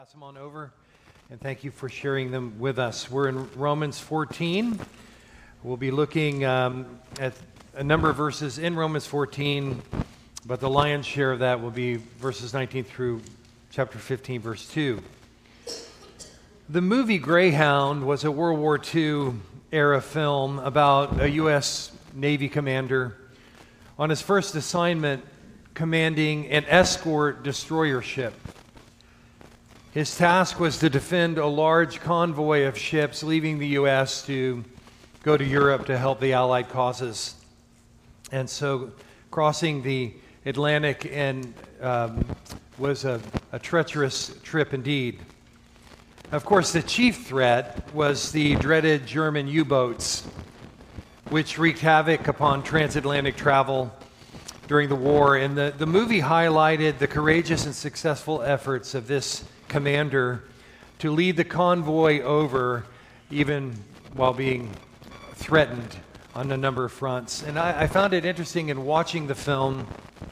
Pass them on over, and thank you for sharing them with us. We're in Romans 14. We'll be looking at a number of verses in Romans 14, but the lion's share of that will be verses 19 through chapter 15, verse 2. The movie Greyhound was a World War II era film about a U.S. Navy commander on his first assignment commanding an escort destroyer ship. His task was to defend a large convoy of ships leaving the U.S. to go to Europe to help the Allied causes. And so crossing the Atlantic was a treacherous trip indeed. Of course, the chief threat was the dreaded German U-boats, which wreaked havoc upon transatlantic travel during the war. And the movie highlighted the courageous and successful efforts of this commander to lead the convoy over, even while being threatened on a number of fronts. And I found it interesting in watching the film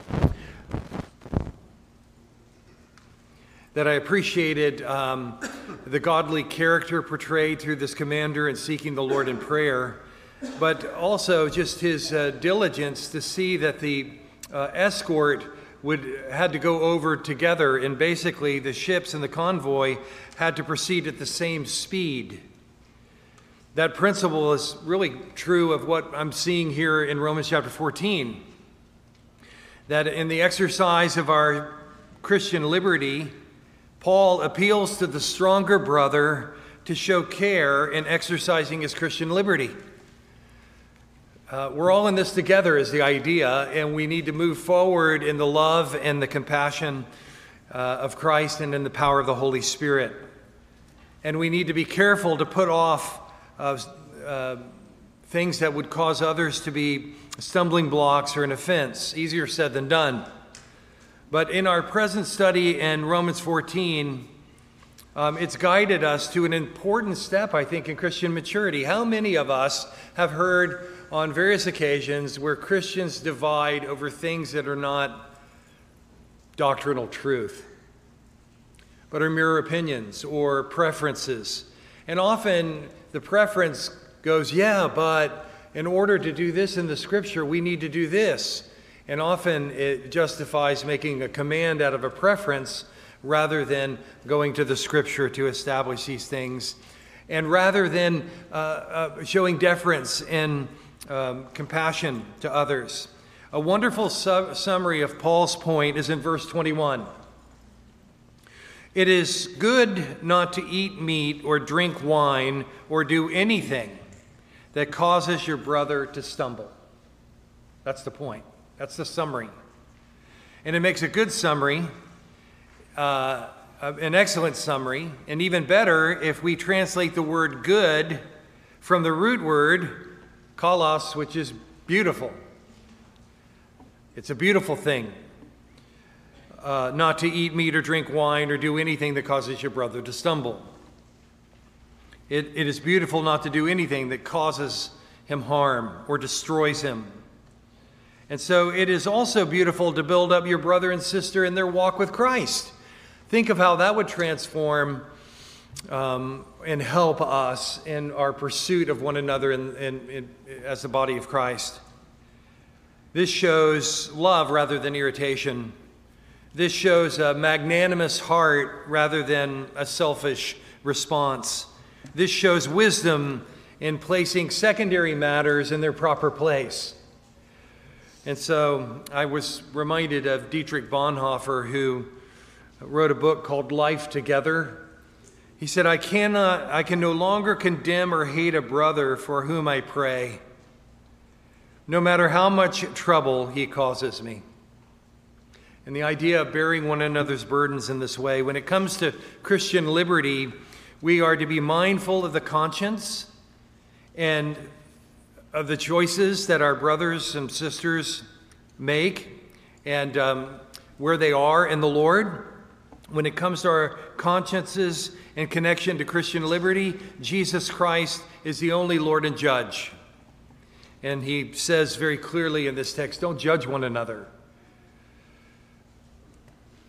that I appreciated the godly character portrayed through this commander in seeking the Lord in prayer, but also just his diligence to see that the escort had to go over together, and basically the ships and the convoy had to proceed at the same speed. That principle is really true of what I'm seeing here in Romans chapter 14. That in the exercise of our Christian liberty, Paul appeals to the stronger brother to show care in exercising his Christian liberty. We're all in this together is the idea, and we need to move forward in the love and the compassion of Christ and in the power of the Holy Spirit. And we need to be careful to put off things that would cause others to be stumbling blocks or an offense. Easier said than done. But in our present study in Romans 14, it's guided us to an important step, I think, in Christian maturity. How many of us have heard on various occasions where Christians divide over things that are not doctrinal truth, but are mere opinions or preferences? And often the preference goes, yeah, but in order to do this in the scripture, we need to do this. And often it justifies making a command out of a preference rather than going to the scripture to establish these things. And rather than showing deference and compassion to others. A wonderful summary of Paul's point is in verse 21. It is good not to eat meat or drink wine or do anything that causes your brother to stumble. That's the point. That's the summary. And it makes a good summary, an excellent summary, and even better if we translate the word good from the root word kalos, which is beautiful. It's a beautiful thing not to eat meat or drink wine or do anything that causes your brother to stumble. It is beautiful not to do anything that causes him harm or destroys him. And so it is also beautiful to build up your brother and sister in their walk with Christ. Think of how that would transform and help us in our pursuit of one another as the body of Christ. This shows love rather than irritation. This shows a magnanimous heart rather than a selfish response. This shows wisdom in placing secondary matters in their proper place. And so I was reminded of Dietrich Bonhoeffer, who wrote a book called Life Together. He said, I can no longer condemn or hate a brother for whom I pray, no matter how much trouble he causes me. And the idea of bearing one another's burdens in this way, when it comes to Christian liberty, we are to be mindful of the conscience and of the choices that our brothers and sisters make and where they are in the Lord. When it comes to our consciences in connection to Christian liberty, Jesus Christ is the only Lord and Judge. And he says very clearly in this text, don't judge one another.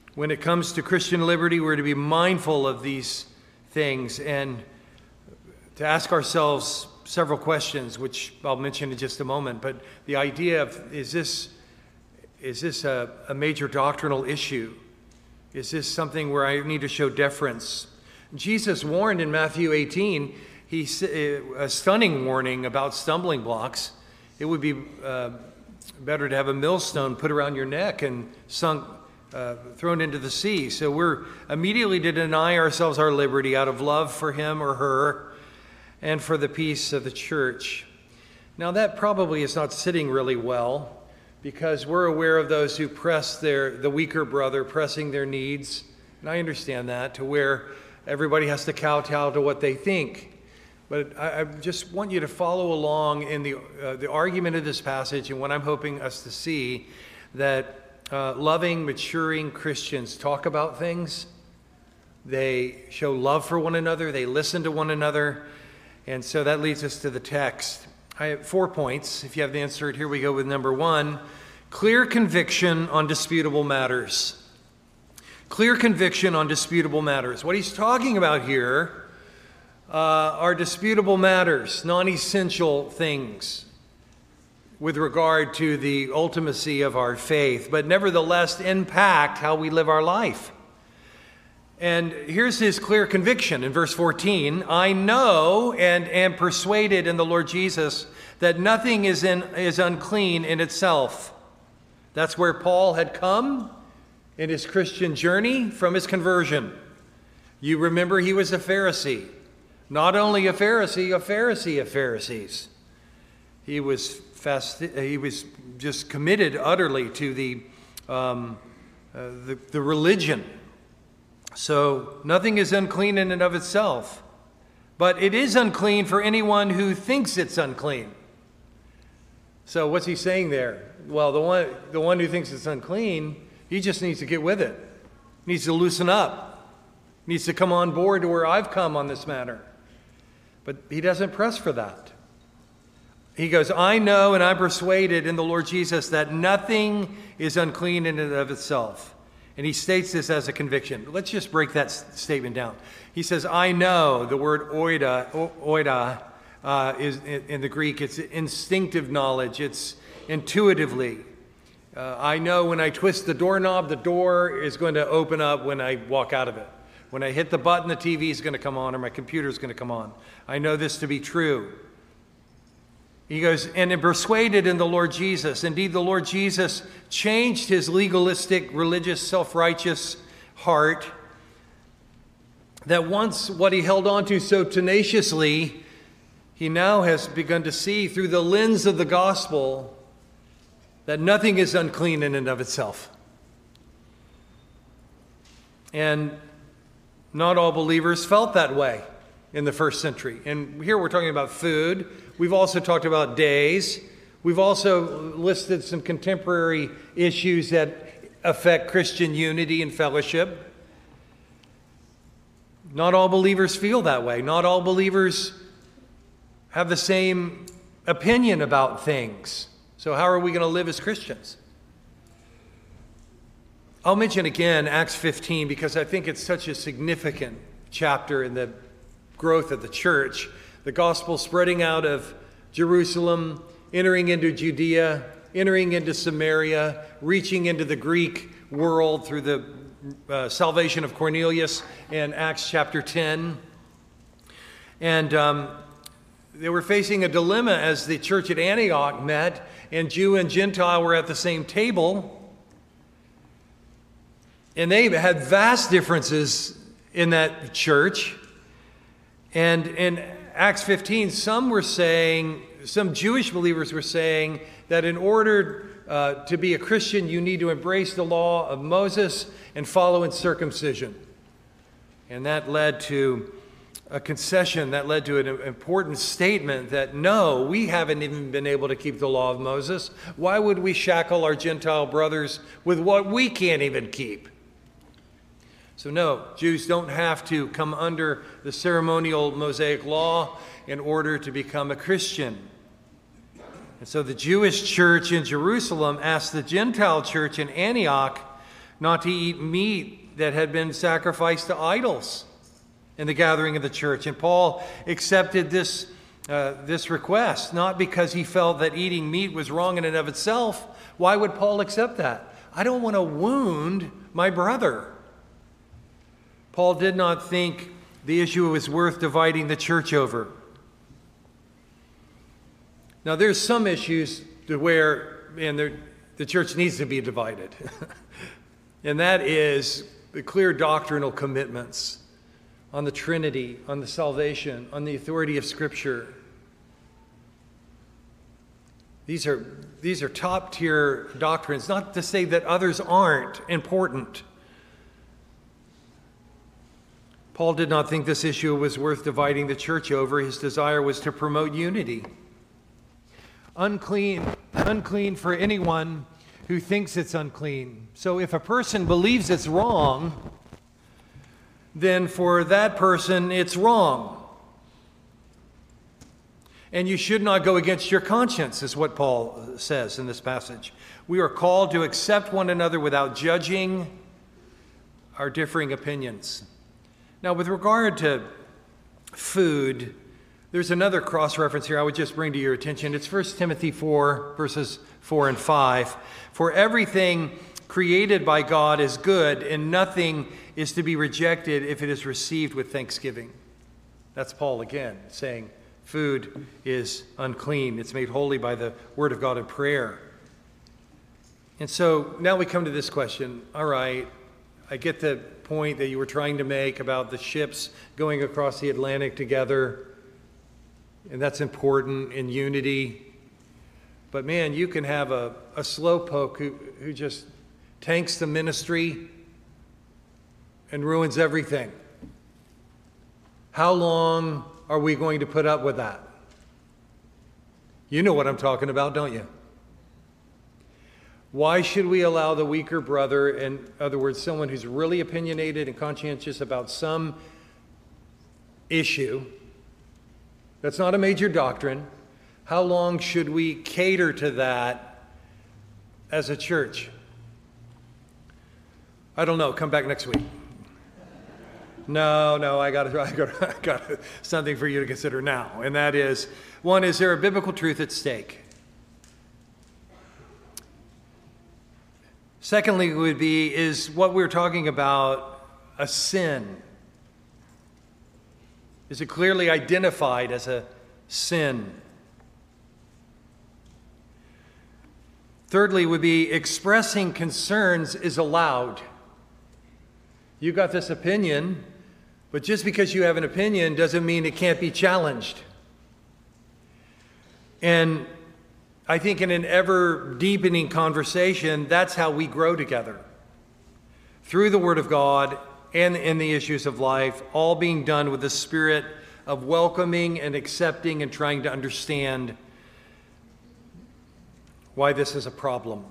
When it comes to Christian liberty, we're to be mindful of these things and to ask ourselves several questions, which I'll mention in just a moment. But the idea of, is this a major doctrinal issue? Is this something where I need to show deference? Jesus warned in Matthew 18, a stunning warning about stumbling blocks. It would be better to have a millstone put around your neck and thrown into the sea. So we're immediately to deny ourselves our liberty out of love for him or her and for the peace of the church. Now that probably is not sitting really well, because we're aware of those who press the weaker brother, pressing their needs. And I understand that, to where everybody has to kowtow to what they think. But I just want you to follow along in the argument of this passage and what I'm hoping us to see, that loving, maturing Christians talk about things. They show love for one another. They listen to one another. And so that leads us to the text. I have 4 points. If you have the insert, here we go with number 1. Clear conviction on disputable matters. Clear conviction on disputable matters. What he's talking about here are disputable matters, non-essential things with regard to the ultimacy of our faith, but nevertheless impact how we live our life. And here's his clear conviction in verse 14. I know and am persuaded in the Lord Jesus that nothing is unclean in itself. That's where Paul had come in his Christian journey from his conversion. You remember he was a Pharisee. Not only a Pharisee of Pharisees. He was just committed utterly to the religion. So nothing is unclean in and of itself, but it is unclean for anyone who thinks it's unclean. So what's he saying there? Well, the one who thinks it's unclean, he just needs to get with it. Needs to loosen up. Needs to come on board to where I've come on this matter. But he doesn't press for that. He goes, I know and I'm persuaded in the Lord Jesus that nothing is unclean in and of itself. And he states this as a conviction. Let's just break that statement down. He says, I know. The word oida is in the Greek. It's instinctive knowledge. It's intuitively. I know when I twist the doorknob, the door is going to open up when I walk out of it. When I hit the button, the TV is going to come on or my computer is going to come on. I know this to be true. He goes, and am persuaded in the Lord Jesus. Indeed, the Lord Jesus changed his legalistic, religious, self-righteous heart, that once what he held on to so tenaciously, he now has begun to see through the lens of the gospel that nothing is unclean in and of itself. And not all believers felt that way in the first century. And here we're talking about food. We've also talked about days. We've also listed some contemporary issues that affect Christian unity and fellowship. Not all believers feel that way. Not all believers have the same opinion about things. So how are we going to live as Christians? I'll mention again Acts 15 because I think it's such a significant chapter in the growth of the church. The gospel spreading out of Jerusalem, entering into Judea, entering into Samaria, reaching into the Greek world through the salvation of Cornelius in Acts chapter 10. And they were facing a dilemma as the church at Antioch met, and Jew and Gentile were at the same table. And they had vast differences in that church. And in Acts 15, some Jewish believers were saying that in order to be a Christian, you need to embrace the law of Moses and follow in circumcision. And that led to a concession, that led to an important statement that no, we haven't even been able to keep the law of Moses. Why would we shackle our Gentile brothers with what we can't even keep? So no, Jews don't have to come under the ceremonial Mosaic law in order to become a Christian. And so the Jewish church in Jerusalem asked the Gentile church in Antioch not to eat meat that had been sacrificed to idols in the gathering of the church. And Paul accepted this request, not because he felt that eating meat was wrong in and of itself. Why would Paul accept that? I don't want to wound my brother. Paul did not think the issue was worth dividing the church over. Now, there's some issues where the church needs to be divided. And that is the clear doctrinal commitments on the Trinity, on the salvation, on the authority of Scripture. These are top-tier doctrines, not to say that others aren't important. Paul did not think this issue was worth dividing the church over. His desire was to promote unity. Unclean for anyone who thinks it's unclean. So if a person believes it's wrong, then for that person it's wrong. And you should not go against your conscience, is what Paul says in this passage. We are called to accept one another without judging our differing opinions. Now, with regard to food, there's another cross-reference here I would just bring to your attention. It's 1 Timothy 4, verses 4 and 5. For everything created by God is good, and nothing is to be rejected if it is received with thanksgiving. That's Paul again, saying food is unclean. It's made holy by the word of God in prayer. And so now we come to this question. All right, I get the point that you were trying to make about the ships going across the Atlantic together, and that's important in unity. But man, you can have a slowpoke who just tanks the ministry and ruins everything. How long are we going to put up with that? You know what I'm talking about, don't you? Why should we allow the weaker brother, in other words, someone who's really opinionated and conscientious about some issue that's not a major doctrine, how long should we cater to that as a church? I don't know. Come back next week. No, I got something for you to consider now. And that is, one, is there a biblical truth at stake? Secondly would be, is what we're talking about a sin? Is it clearly identified as a sin? Thirdly would be, expressing concerns is allowed. You got this opinion, but just because you have an opinion doesn't mean it can't be challenged. And I think in an ever-deepening conversation, that's how we grow together. Through the Word of God and in the issues of life, all being done with the spirit of welcoming and accepting and trying to understand why this is a problem.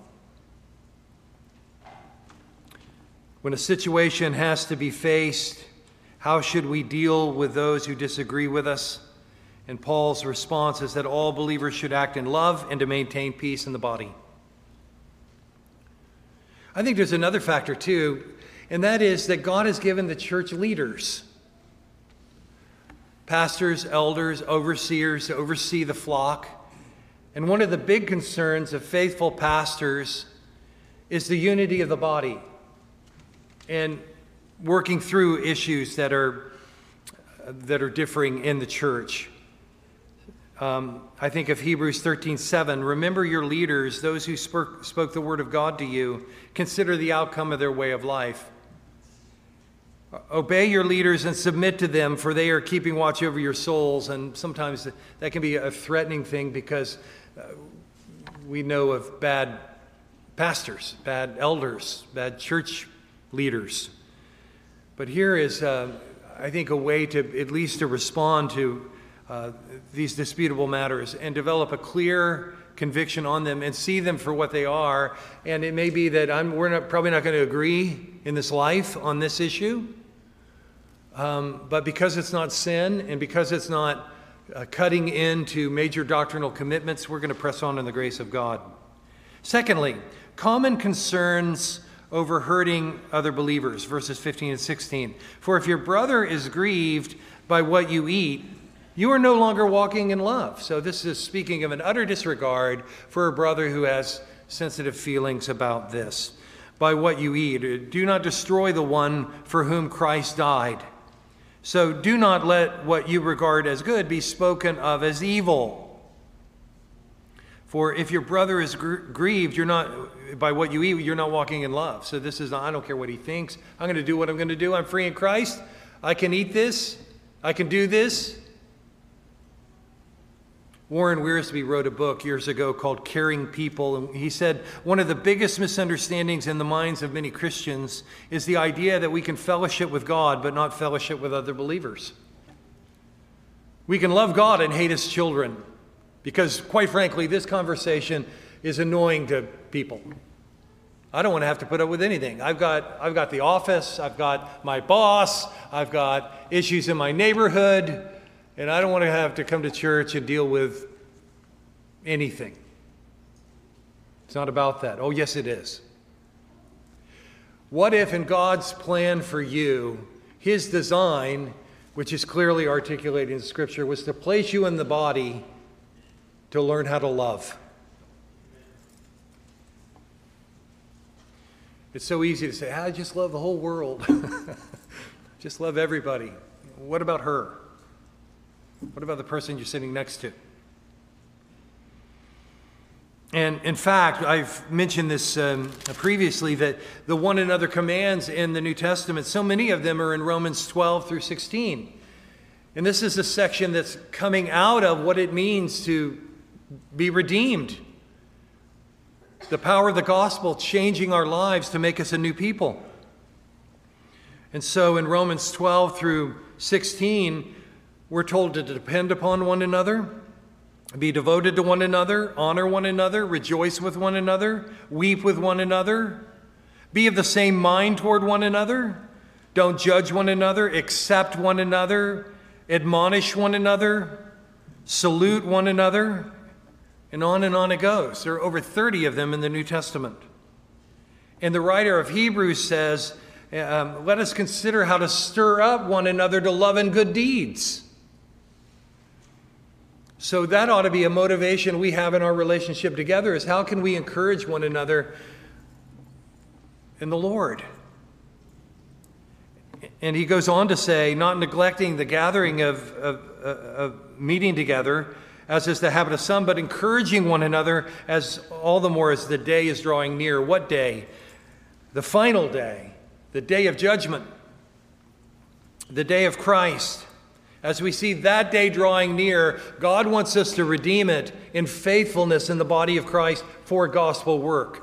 When a situation has to be faced, how should we deal with those who disagree with us? And Paul's response is that all believers should act in love and to maintain peace in the body. I think there's another factor too, and that is that God has given the church leaders, pastors, elders, overseers to oversee the flock. And one of the big concerns of faithful pastors is the unity of the body and working through issues that are differing in the church. I think of Hebrews 13:7. Remember your leaders, those who spoke the word of God to you. Consider the outcome of their way of life. Obey your leaders and submit to them, for they are keeping watch over your souls. And sometimes that can be a threatening thing because we know of bad pastors, bad elders, bad church leaders. But here is, I think, a way to at least to respond to these disputable matters and develop a clear conviction on them and see them for what they are. And it may be that we're probably not going to agree in this life on this issue, but because it's not sin and because it's not cutting into major doctrinal commitments, we're going to press on in the grace of God. Secondly, common concerns over hurting other believers, verses 15 and 16. For if your brother is grieved by what you eat, you are no longer walking in love. So this is speaking of an utter disregard for a brother who has sensitive feelings about this. By what you eat, do not destroy the one for whom Christ died. So do not let what you regard as good be spoken of as evil. For if your brother is grieved, you're not by what you eat, you're not walking in love. So this is, I don't care what he thinks. I'm going to do what I'm going to do. I'm free in Christ. I can eat this. I can do this. Warren Wiersbe wrote a book years ago called Caring People. And he said, one of the biggest misunderstandings in the minds of many Christians is the idea that we can fellowship with God, but not fellowship with other believers. We can love God and hate his children. Because, quite frankly, this conversation is annoying to people. I don't want to have to put up with anything. I've got the office, I've got my boss, I've got issues in my neighborhood, and I don't want to have to come to church and deal with anything. It's not about that. Oh, yes, it is. What if in God's plan for you, his design, which is clearly articulated in Scripture, was to place you in the body to learn how to love? It's so easy to say, I just love the whole world. Just love everybody. What about her? What about the person you're sitting next to? And in fact, I've mentioned this previously, that the one another commands in the New Testament, so many of them are in Romans 12 through 16. And this is a section that's coming out of what it means to be redeemed. The power of the gospel changing our lives to make us a new people. And so in Romans 12 through 16, we're told to depend upon one another, be devoted to one another, honor one another, rejoice with one another, weep with one another, be of the same mind toward one another, don't judge one another, accept one another, admonish one another, salute one another. And on it goes. There are over 30 of them in the New Testament. And the writer of Hebrews says, let us consider how to stir up one another to love and good deeds. So that ought to be a motivation we have in our relationship together, is how can we encourage one another in the Lord? And he goes on to say, not neglecting the gathering of meeting together, as is the habit of some, but encouraging one another, as all the more as the day is drawing near. What day? The final day, the day of judgment, the day of Christ. As we see that day drawing near, God wants us to redeem it in faithfulness in the body of Christ for gospel work.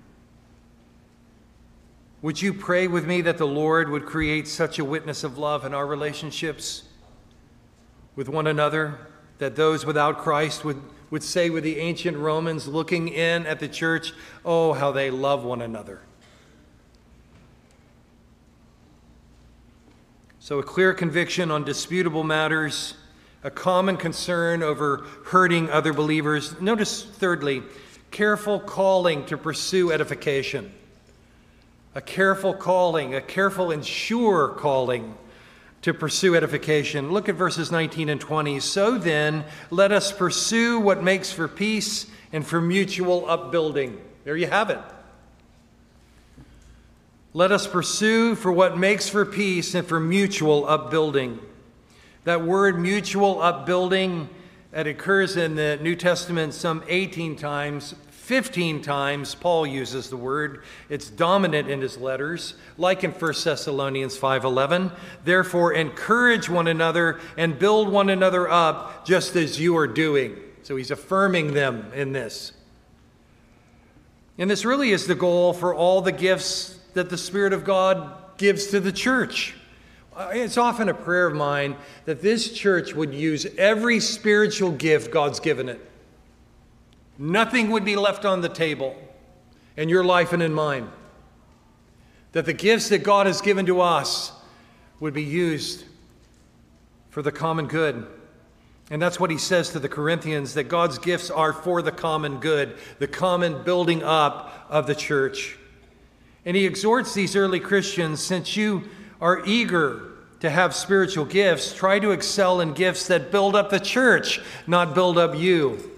Would you pray with me that the Lord would create such a witness of love in our relationships with one another, that those without Christ would say with the ancient Romans looking in at the church, oh, how they love one another. So a clear conviction on disputable matters, a common concern over hurting other believers. Notice, thirdly, careful calling to pursue edification. A careful calling, a careful and sure calling to pursue edification. Look at verses 19 and 20. So then, let us pursue what makes for peace and for mutual upbuilding. There you have it. Let us pursue for what makes for peace and for mutual upbuilding. That word mutual upbuilding, it occurs in the New Testament some 18 times. 15 times Paul uses the word. It's dominant in his letters, like in 1 Thessalonians 5:11. Therefore, encourage one another and build one another up, just as you are doing. So he's affirming them in this. And this really is the goal for all the gifts that the Spirit of God gives to the church. It's often a prayer of mine that this church would use every spiritual gift God's given it. Nothing would be left on the table in your life and in mine. That the gifts that God has given to us would be used for the common good. And that's what he says to the Corinthians, that God's gifts are for the common good, the common building up of the church. And he exhorts these early Christians, since you are eager to have spiritual gifts, try to excel in gifts that build up the church, not build up you.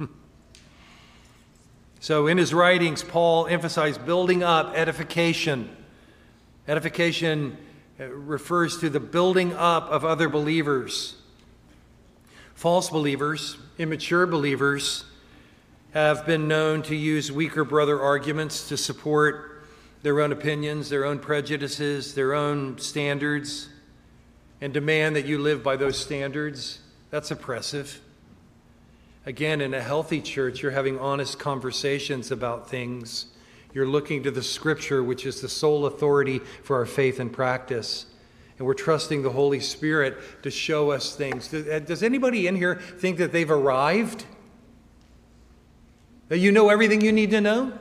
So in his writings, Paul emphasized building up, edification. Edification refers to the building up of other believers. False believers, immature believers, have been known to use weaker brother arguments to support their own opinions, their own prejudices, their own standards, and demand that you live by those standards. That's oppressive. Again, in a healthy church, you're having honest conversations about things. You're looking to the Scripture, which is the sole authority for our faith and practice. And we're trusting the Holy Spirit to show us things. Does anybody in here think that they've arrived? That you know everything you need to know?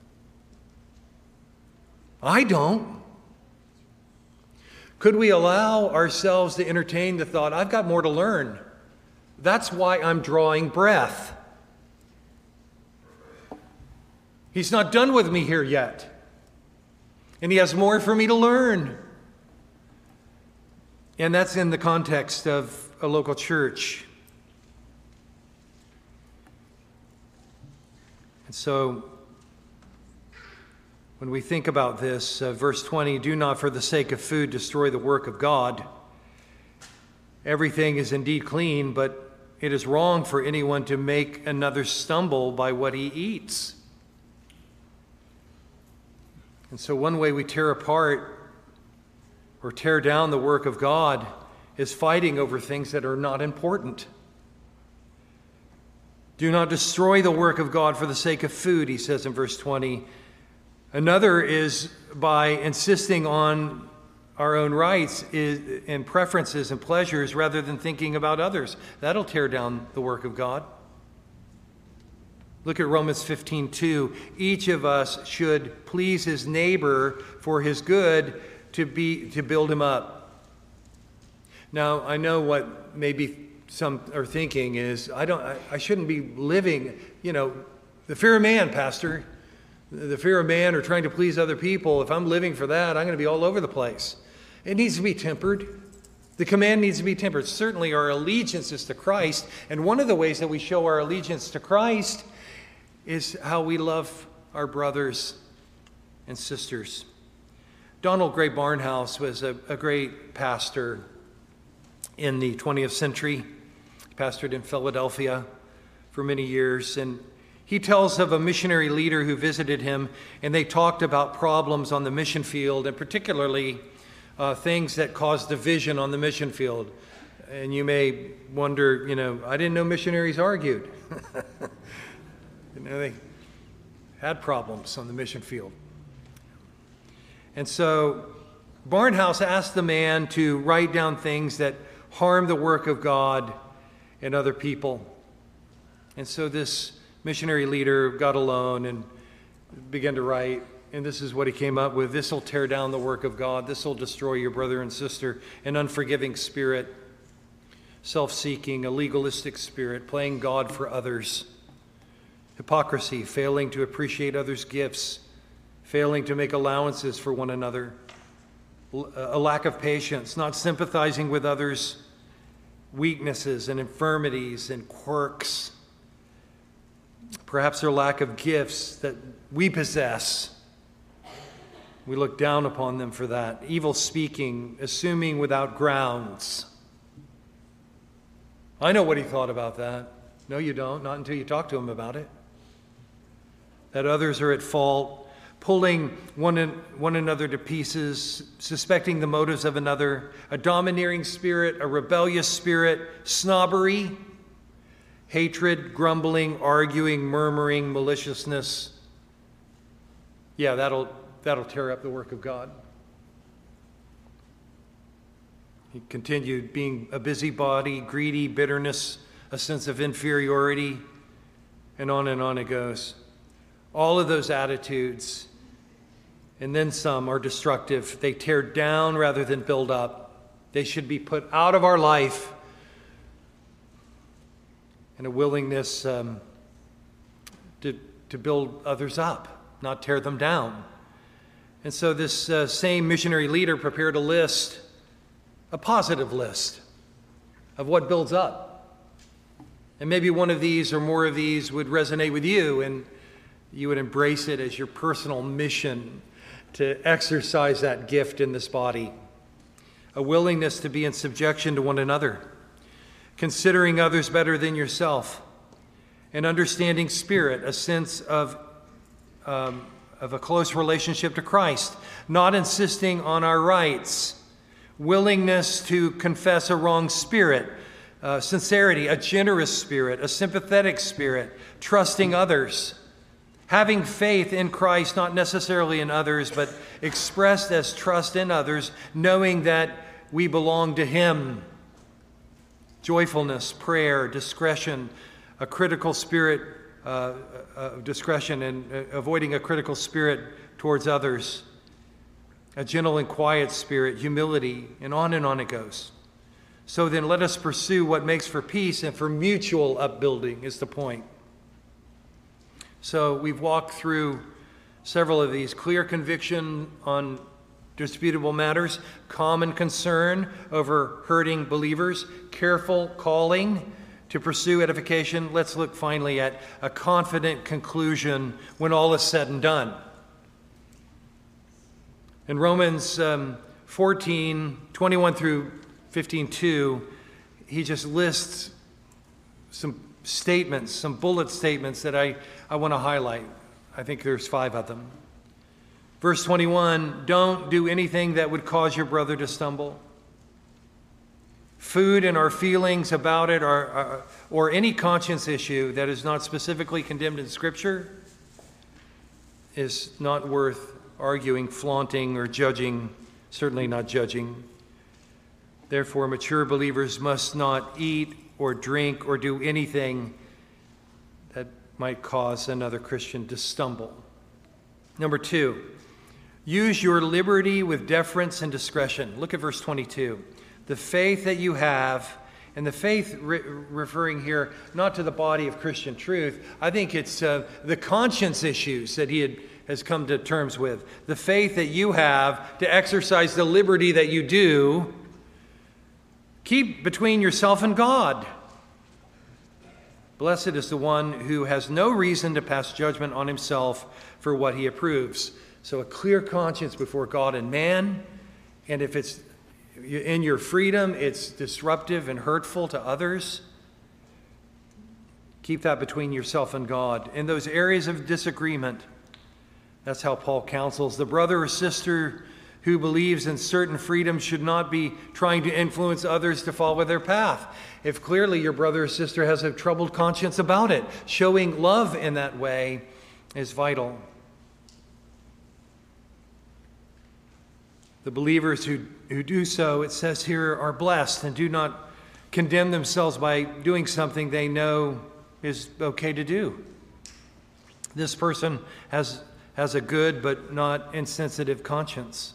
I don't. Could we allow ourselves to entertain the thought, I've got more to learn? That's why I'm drawing breath. He's not done with me here yet. And he has more for me to learn. And that's in the context of a local church. And so, when we think about this, verse 20, do not for the sake of food destroy the work of God. Everything is indeed clean, but it is wrong for anyone to make another stumble by what he eats. And so one way we tear apart or tear down the work of God is fighting over things that are not important. Do not destroy the work of God for the sake of food, he says in verse 20. Another is by insisting on our own rights and preferences and pleasures rather than thinking about others. That'll tear down the work of God. Look at Romans 15:2. Each of us should please his neighbor for his good to build him up. Now, I know what maybe some are thinking is, I shouldn't be living, the fear of man, Pastor. The fear of man or trying to please other people. If I'm living for that, I'm going to be all over the place. It needs to be tempered. The command needs to be tempered. Certainly our allegiance is to Christ. And one of the ways that we show our allegiance to Christ is how we love our brothers and sisters. Donald Gray Barnhouse was a great pastor in the 20th century. He pastored in Philadelphia for many years. And he tells of a missionary leader who visited him, and they talked about problems on the mission field, and particularly things that caused division on the mission field. And you may wonder, I didn't know missionaries argued. They had problems on the mission field. And so Barnhouse asked the man to write down things that harm the work of God and other people. And so this missionary leader got alone and began to write, and this is what he came up with. This will tear down the work of God. This will destroy your brother and sister. An unforgiving spirit, self-seeking, a legalistic spirit, playing God for others, hypocrisy, failing to appreciate others' gifts, failing to make allowances for one another, a lack of patience, not sympathizing with others' weaknesses and infirmities and quirks, perhaps their lack of gifts that we possess. We look down upon them for that. Evil speaking, assuming without grounds. I know what he thought about that. No, you don't. Not until you talk to him about it. That others are at fault, pulling one another to pieces, suspecting the motives of another, a domineering spirit, a rebellious spirit, snobbery, hatred, grumbling, arguing, murmuring, maliciousness. Yeah, that'll tear up the work of God. He continued, being a busybody, greedy, bitterness, a sense of inferiority, and on it goes. All of those attitudes, and then some, are destructive. They tear down rather than build up. They should be put out of our life. And a willingness to build others up, not tear them down. And so this same missionary leader prepared a list, a positive list of what builds up. And maybe one of these or more of these would resonate with you, and you would embrace it as your personal mission to exercise that gift in this body. A willingness to be in subjection to one another, considering others better than yourself, an understanding spirit, a sense of a close relationship to Christ, not insisting on our rights, willingness to confess a wrong spirit, sincerity, a generous spirit, a sympathetic spirit, trusting others, having faith in Christ, not necessarily in others, but expressed as trust in others, knowing that we belong to Him. Joyfulness, prayer, discretion, a critical spirit of discretion and avoiding a critical spirit towards others, a gentle and quiet spirit, humility, and on it goes. So then let us pursue what makes for peace and for mutual upbuilding is the point. So we've walked through several of these. Clear conviction on disputable matters, common concern over hurting believers, careful calling to pursue edification. Let's look finally at a confident conclusion when all is said and done. In Romans 14, 21 through 15:2, he just lists some statements, some bullet statements that I want to highlight. I think there's 5 of them. Verse 21, don't do anything that would cause your brother to stumble. Food and our feelings about it or any conscience issue that is not specifically condemned in Scripture is not worth arguing, flaunting, or judging, certainly not judging. Therefore, mature believers must not eat or drink or do anything that might cause another Christian to stumble. Number 2, use your liberty with deference and discretion. Look at verse 22. The faith that you have, and the faith referring here not to the body of Christian truth, I think it's the conscience issues that he has come to terms with. The faith that you have to exercise the liberty that you do, keep between yourself and God. Blessed is the one who has no reason to pass judgment on himself for what he approves. So a clear conscience before God and man, and if it's in your freedom, it's disruptive and hurtful to others, keep that between yourself and God. In those areas of disagreement, that's how Paul counsels. The brother or sister who believes in certain freedom should not be trying to influence others to follow their path. If clearly your brother or sister has a troubled conscience about it, showing love in that way is vital. The believers who do so, it says here, are blessed and do not condemn themselves by doing something they know is okay to do. This person has a good but not insensitive conscience.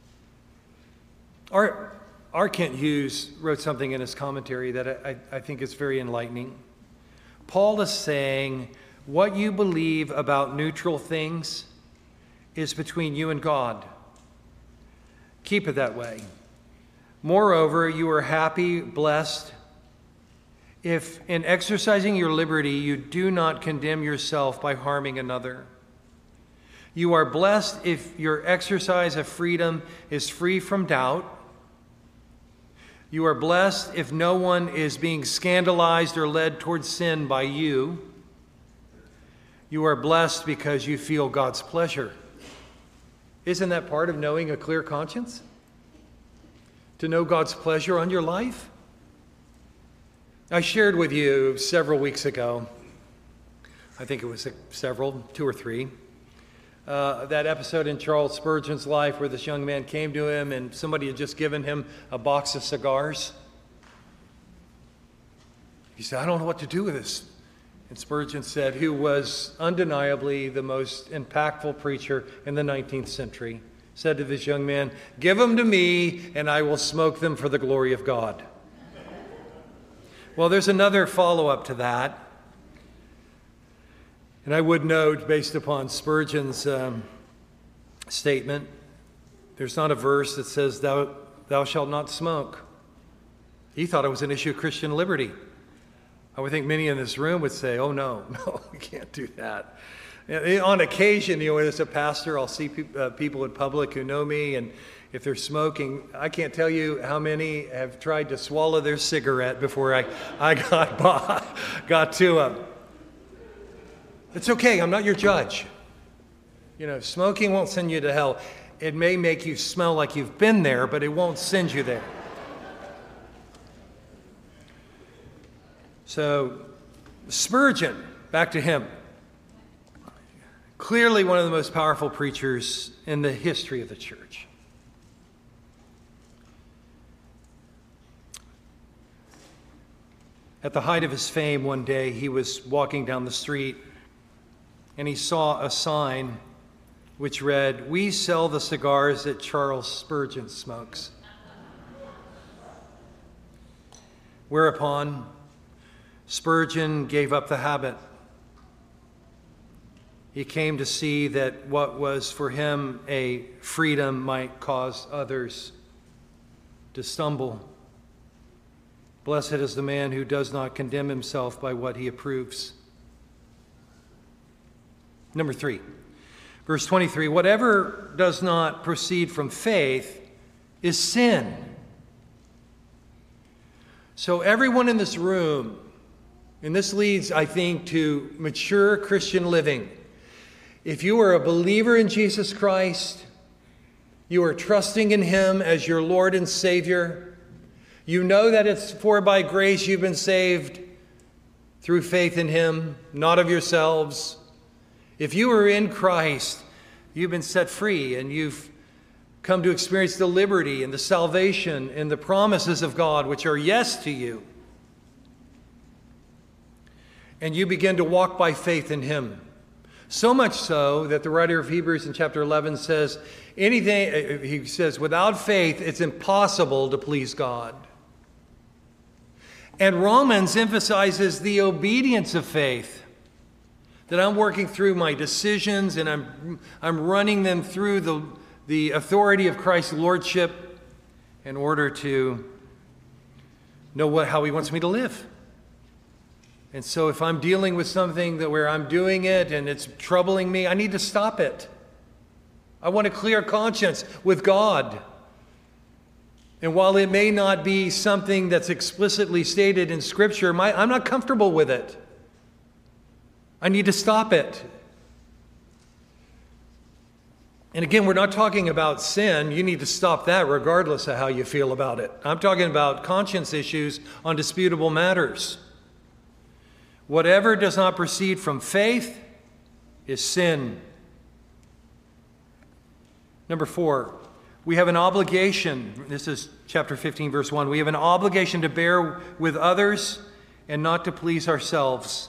R. Kent Hughes wrote something in his commentary that I think is very enlightening. Paul is saying, what you believe about neutral things is between you and God. Keep it that way. Moreover, you are happy, blessed, if in exercising your liberty you do not condemn yourself by harming another. You are blessed if your exercise of freedom is free from doubt. You are blessed if no one is being scandalized or led towards sin by you. You are blessed because you feel God's pleasure. Isn't that part of knowing a clear conscience? To know God's pleasure on your life? I shared with you several weeks ago, I think it was 2 or 3, that episode in Charles Spurgeon's life where this young man came to him and somebody had just given him a box of cigars. He said, I don't know what to do with this. And Spurgeon said, who was undeniably the most impactful preacher in the 19th century, said to this young man, give them to me and I will smoke them for the glory of God. Well, there's another follow-up to that. And I would note, based upon Spurgeon's statement. There's not a verse that says, thou shalt not smoke. He thought it was an issue of Christian liberty. I would think many in this room would say, oh, no, we can't do that. On occasion, as a pastor, I'll see people in public who know me, and if they're smoking, I can't tell you how many have tried to swallow their cigarette before I got to them. It's okay, I'm not your judge. Smoking won't send you to hell. It may make you smell like you've been there, but it won't send you there. So, Spurgeon, back to him. Clearly one of the most powerful preachers in the history of the church. At the height of his fame one day, he was walking down the street and he saw a sign which read, "We sell the cigars that Charles Spurgeon smokes." Whereupon Spurgeon gave up the habit. He came to see that what was for him a freedom might cause others to stumble. Blessed is the man who does not condemn himself by what he approves. Number 3, verse 23, whatever does not proceed from faith is sin. So everyone in this room, and this leads, I think, to mature Christian living. If you are a believer in Jesus Christ, you are trusting in Him as your Lord and Savior, you know that it's for by grace you've been saved through faith in Him, not of yourselves. If you are in Christ, you've been set free and you've come to experience the liberty and the salvation and the promises of God, which are yes to you. And you begin to walk by faith in Him. So much so that the writer of Hebrews in chapter 11 says, he says, without faith, it's impossible to please God. And Romans emphasizes the obedience of faith, that I'm working through my decisions and I'm running them through the authority of Christ's lordship in order to know how He wants me to live. And so if I'm dealing with something where I'm doing it and it's troubling me, I need to stop it. I want a clear conscience with God. And while it may not be something that's explicitly stated in Scripture, I'm not comfortable with it. I need to stop it. And again, we're not talking about sin. You need to stop that regardless of how you feel about it. I'm talking about conscience issues on disputable matters. Whatever does not proceed from faith is sin. Number 4, we have an obligation. This is chapter 15, verse 1. We have an obligation to bear with others and not to please ourselves.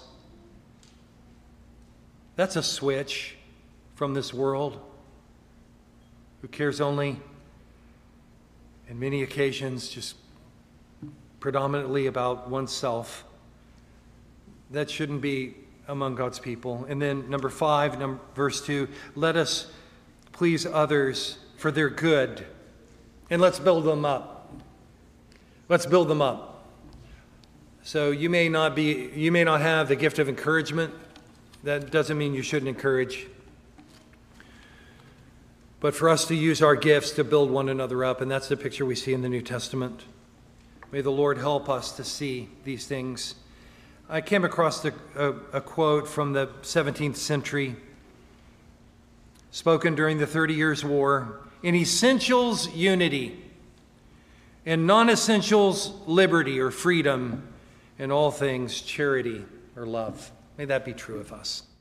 That's a switch from this world, who cares only, in many occasions, just predominantly about oneself. That shouldn't be among God's people. And then number 5, verse 2, let us please others for their good. And let's build them up. Let's build them up. So you may not have the gift of encouragement. That doesn't mean you shouldn't encourage. But for us to use our gifts to build one another up, and that's the picture we see in the New Testament. May the Lord help us to see these things. I came across a quote from the 17th century, spoken during the 30 Years' War. In essentials, unity. In non-essentials, liberty or freedom. In all things, charity or love. May that be true of us.